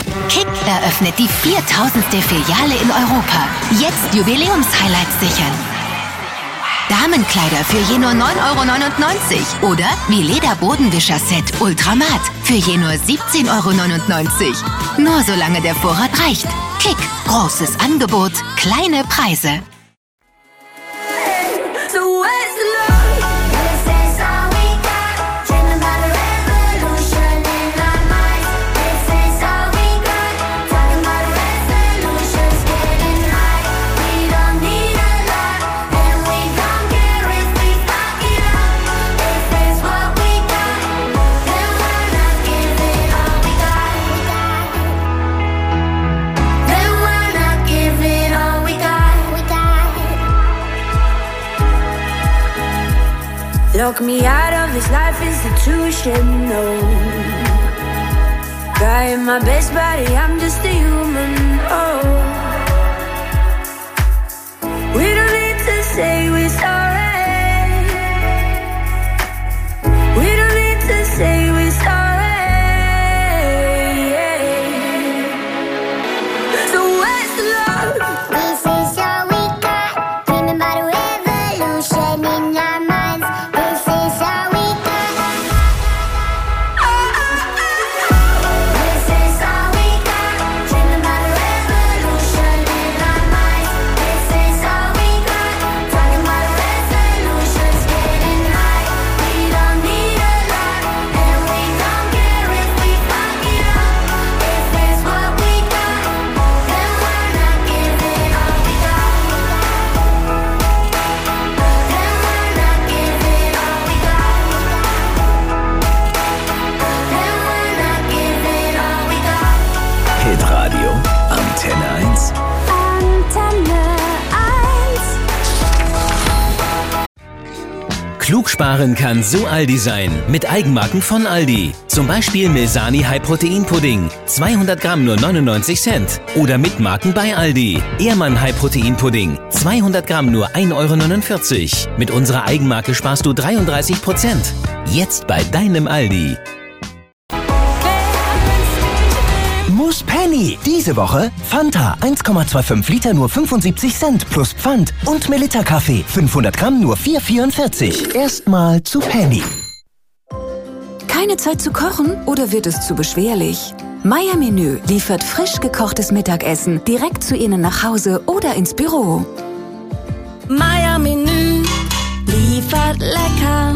Kick eröffnet die 4000. Filiale in Europa. Jetzt Jubiläumshighlights sichern. Damenkleider für je nur 9,99 € oder wie Lederbodenwischer-Set Ultramat für je nur 17,99 €. Nur solange der Vorrat reicht. Kick, großes Angebot, kleine Preise. Lock me out of this life institution, no. Trying my best, buddy, I'm just a human, oh. We don't need to say we're sorry. We don't need to say we're sorry. So where's the love? This is all we got. Dreaming about a revolution in our minds. Hitradio Antenne 1. Antenne 1. Klug sparen kann so Aldi sein. Mit Eigenmarken von Aldi. Zum Beispiel Milsani High Protein Pudding. 200 Gramm nur 99 Cent. Oder mit Marken bei Aldi. Ehrmann High Protein Pudding. 200 Gramm nur 1,49 €. Mit unserer Eigenmarke sparst du 33%. Jetzt bei deinem Aldi. Muss Penny. Diese Woche Fanta 1,25 Liter nur 75 Cent plus Pfand und Melitta Kaffee 500 Gramm nur 4,44. Erstmal zu Penny. Keine Zeit zu kochen oder wird es zu beschwerlich? Meier Menü liefert frisch gekochtes Mittagessen direkt zu Ihnen nach Hause oder ins Büro. Meier Menü liefert lecker.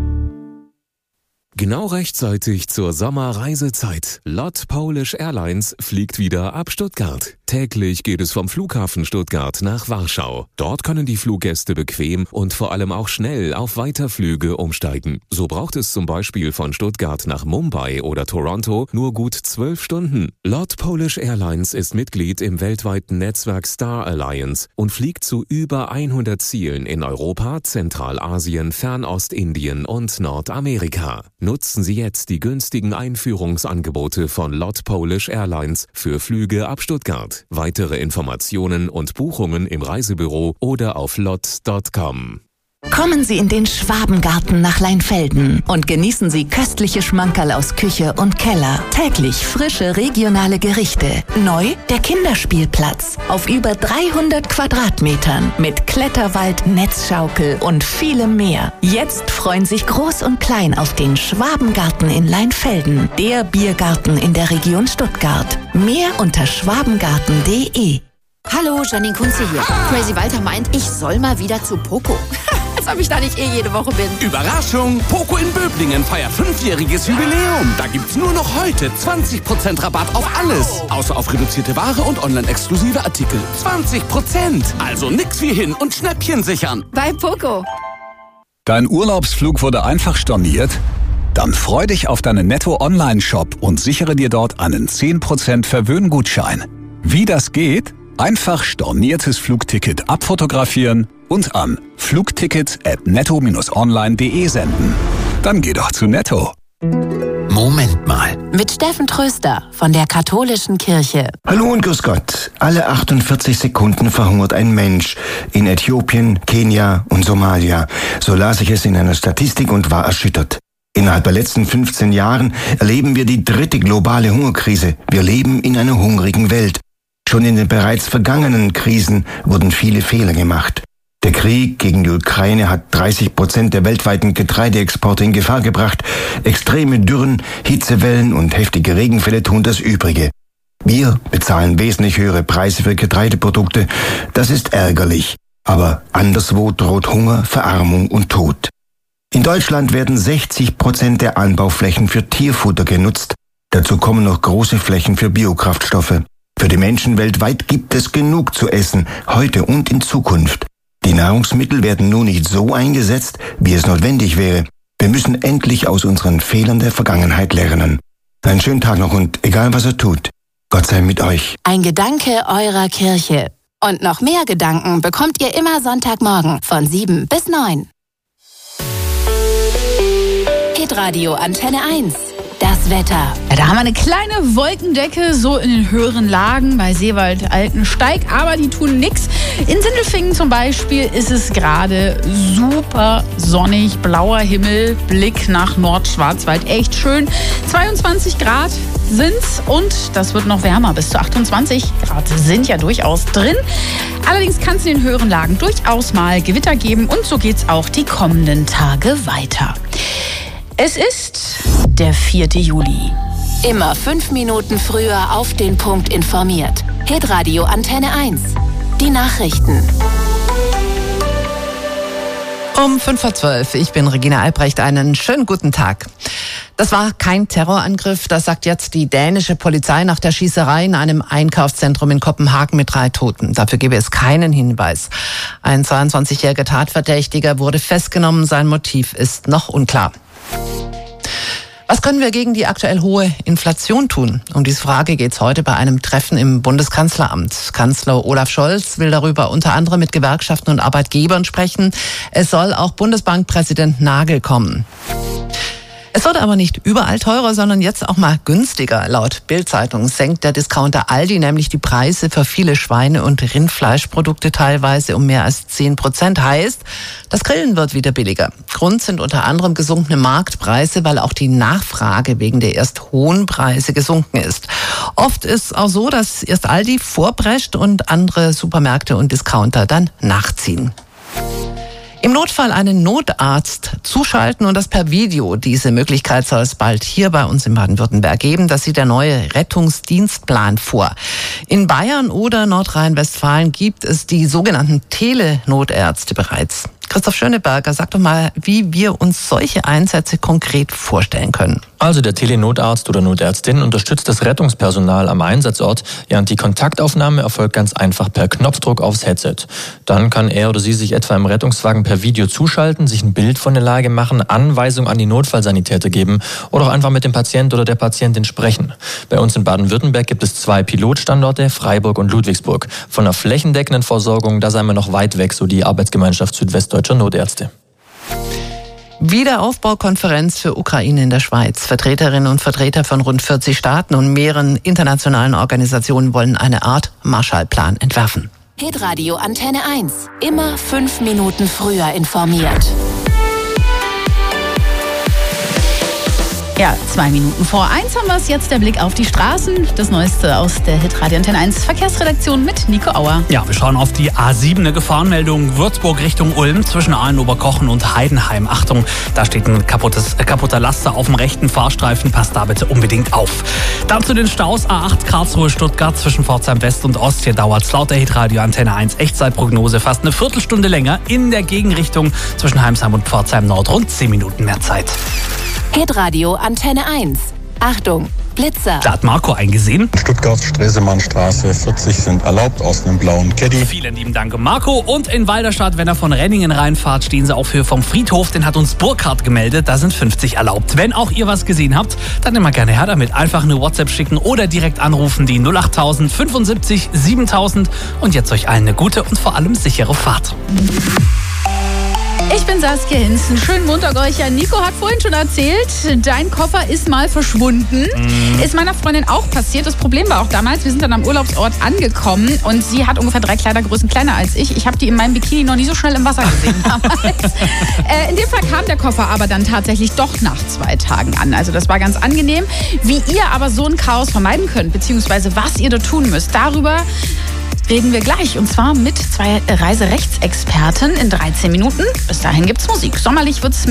Genau rechtzeitig zur Sommerreisezeit. LOT Polish Airlines fliegt wieder ab Stuttgart. Täglich geht es vom Flughafen Stuttgart nach Warschau. Dort können die Fluggäste bequem und vor allem auch schnell auf Weiterflüge umsteigen. So braucht es zum Beispiel von Stuttgart nach Mumbai oder Toronto nur gut 12 Stunden. LOT Polish Airlines ist Mitglied im weltweiten Netzwerk Star Alliance und fliegt zu über 100 Zielen in Europa, Zentralasien, Fernostindien und Nordamerika. Nutzen Sie jetzt die günstigen Einführungsangebote von LOT Polish Airlines für Flüge ab Stuttgart. Weitere Informationen und Buchungen im Reisebüro oder auf lot.com. Kommen Sie in den Schwabengarten nach Leinfelden und genießen Sie köstliche Schmankerl aus Küche und Keller. Täglich frische regionale Gerichte. Neu der Kinderspielplatz auf über 300 Quadratmetern mit Kletterwald, Netzschaukel und vielem mehr. Jetzt freuen sich Groß und Klein auf den Schwabengarten in Leinfelden, der Biergarten in der Region Stuttgart. Mehr unter schwabengarten.de. Hallo, Janine Kunze hier. Crazy Walter meint, ich soll mal wieder zu Poco. Als ob ich da nicht jede Woche bin. Überraschung! Poco in Böblingen feiert 5-jähriges Jubiläum. Da gibt's nur noch heute 20% Rabatt auf alles. Außer auf reduzierte Ware und online-exklusive Artikel. 20%! Also nix wie hin und Schnäppchen sichern. Bei Poco. Dein Urlaubsflug wurde einfach storniert? Dann freu dich auf deinen Netto-Online-Shop und sichere dir dort einen 10% Verwöhngutschein. Wie das geht? Einfach storniertes Flugticket abfotografieren und an flugtickets@netto-online.de senden. Dann geh doch zu Netto. Moment mal. Mit Steffen Tröster von der Katholischen Kirche. Hallo und grüß Gott. Alle 48 Sekunden verhungert ein Mensch in Äthiopien, Kenia und Somalia. So las ich es in einer Statistik und war erschüttert. Innerhalb der letzten 15 Jahren erleben wir die 3. globale Hungerkrise. Wir leben in einer hungrigen Welt. Schon in den bereits vergangenen Krisen wurden viele Fehler gemacht. Der Krieg gegen die Ukraine hat 30% der weltweiten Getreideexporte in Gefahr gebracht. Extreme Dürren, Hitzewellen und heftige Regenfälle tun das Übrige. Wir bezahlen wesentlich höhere Preise für Getreideprodukte. Das ist ärgerlich. Aber anderswo droht Hunger, Verarmung und Tod. In Deutschland werden 60% der Anbauflächen für Tierfutter genutzt. Dazu kommen noch große Flächen für Biokraftstoffe. Für die Menschen weltweit gibt es genug zu essen, heute und in Zukunft. Die Nahrungsmittel werden nur nicht so eingesetzt, wie es notwendig wäre. Wir müssen endlich aus unseren Fehlern der Vergangenheit lernen. Einen schönen Tag noch und egal was er tut, Gott sei mit euch. Ein Gedanke eurer Kirche. Und noch mehr Gedanken bekommt ihr immer Sonntagmorgen von 7 bis 9. Hitradio Antenne 1. Das Wetter. Ja, da haben wir eine kleine Wolkendecke, so in den höheren Lagen bei Seewald-Altensteig, aber die tun nichts. In Sindelfingen zum Beispiel ist es gerade super sonnig, blauer Himmel, Blick nach Nordschwarzwald, echt schön. 22 Grad sind's und das wird noch wärmer, bis zu 28 Grad sind ja durchaus drin. Allerdings kann es in den höheren Lagen durchaus mal Gewitter geben und so geht's auch die kommenden Tage weiter. Es ist der 4. Juli. Immer 5 Minuten früher auf den Punkt informiert. Hitradio Antenne 1. Die Nachrichten. Um 5:12 Uhr. Ich bin Regina Albrecht. Einen schönen guten Tag. Das war kein Terrorangriff, das sagt jetzt die dänische Polizei nach der Schießerei in einem Einkaufszentrum in Kopenhagen mit 3 Toten. Dafür gebe es keinen Hinweis. Ein 22-jähriger Tatverdächtiger wurde festgenommen. Sein Motiv ist noch unklar. Was können wir gegen die aktuell hohe Inflation tun? Um diese Frage geht es heute bei einem Treffen im Bundeskanzleramt. Kanzler Olaf Scholz will darüber unter anderem mit Gewerkschaften und Arbeitgebern sprechen. Es soll auch Bundesbankpräsident Nagel kommen. Es wird aber nicht überall teurer, sondern jetzt auch mal günstiger. Laut Bild-Zeitung senkt der Discounter Aldi nämlich die Preise für viele Schweine- und Rindfleischprodukte teilweise um mehr als 10%. Heißt, das Grillen wird wieder billiger. Grund sind unter anderem gesunkene Marktpreise, weil auch die Nachfrage wegen der erst hohen Preise gesunken ist. Oft ist es auch so, dass erst Aldi vorprescht und andere Supermärkte und Discounter dann nachziehen. Im Notfall einen Notarzt zuschalten und das per Video. Diese Möglichkeit soll es bald hier bei uns in Baden-Württemberg geben. Das sieht der neue Rettungsdienstplan vor. In Bayern oder Nordrhein-Westfalen gibt es die sogenannten Telenotärzte bereits. Christoph Schöneberger, sag doch mal, wie wir uns solche Einsätze konkret vorstellen können. Also der Telenotarzt oder Notärztin unterstützt das Rettungspersonal am Einsatzort, während die Kontaktaufnahme erfolgt ganz einfach per Knopfdruck aufs Headset. Dann kann er oder sie sich etwa im Rettungswagen per Video zuschalten, sich ein Bild von der Lage machen, Anweisungen an die Notfallsanitäter geben oder auch einfach mit dem Patient oder der Patientin sprechen. Bei uns in Baden-Württemberg gibt es 2 Pilotstandorte, Freiburg und Ludwigsburg. Von einer flächendeckenden Versorgung, da seien wir noch weit weg, so die Arbeitsgemeinschaft Südwestdeutscher Notärzte. Wiederaufbaukonferenz für Ukraine in der Schweiz. Vertreterinnen und Vertreter von rund 40 Staaten und mehreren internationalen Organisationen wollen eine Art Marshallplan entwerfen. Hitradio Antenne 1. Immer 5 Minuten früher informiert. Ja, 2 Minuten vor 1 haben wir es jetzt, der Blick auf die Straßen. Das Neueste aus der Hitradio Antenne 1 Verkehrsredaktion mit Nico Auer. Ja, wir schauen auf die A7, eine Gefahrenmeldung Würzburg Richtung Ulm zwischen Aalen-Oberkochen und Heidenheim. Achtung, da steht ein kaputter Laster auf dem rechten Fahrstreifen, passt da bitte unbedingt auf. Dann zu den Staus A8 Karlsruhe-Stuttgart zwischen Pforzheim West und Ost. Hier dauert es laut der Hitradio Antenne 1 Echtzeitprognose fast eine Viertelstunde länger in der Gegenrichtung zwischen Heimsheim und Pforzheim Nord. Rund 10 Minuten mehr Zeit. Hitradio Antenne 1. Achtung, Blitzer. Da hat Marco eingesehen. Stuttgart, Stresemannstraße, 40 sind erlaubt aus einem blauen Caddy. Vielen lieben Dank, Marco. Und in Walderstadt, wenn er von Renningen reinfahrt, stehen sie auf Höhe vom Friedhof. Den hat uns Burkhard gemeldet. Da sind 50 erlaubt. Wenn auch ihr was gesehen habt, dann immer gerne her damit. Einfach eine WhatsApp schicken oder direkt anrufen. Die 08000 75 7000. Und jetzt euch allen eine gute und vor allem sichere Fahrt. Ich bin Saskia Hinzen. Schönen Montag euch. Ja, Nico hat vorhin schon erzählt, dein Koffer ist mal verschwunden. Ist meiner Freundin auch passiert. Das Problem war auch damals, wir sind dann am Urlaubsort angekommen und sie hat ungefähr 3 Kleidergrößen kleiner als ich. Ich habe die in meinem Bikini noch nie so schnell im Wasser gesehen damals. In dem Fall kam der Koffer aber dann tatsächlich doch nach 2 Tagen an. Also das war ganz angenehm. Wie ihr aber so ein Chaos vermeiden könnt, beziehungsweise was ihr da tun müsst, darüber reden wir gleich. Und zwar mit 2 Reiserechtsexperten in 13 Minuten. Bis dahin gibt's Musik. Sommerlich wird's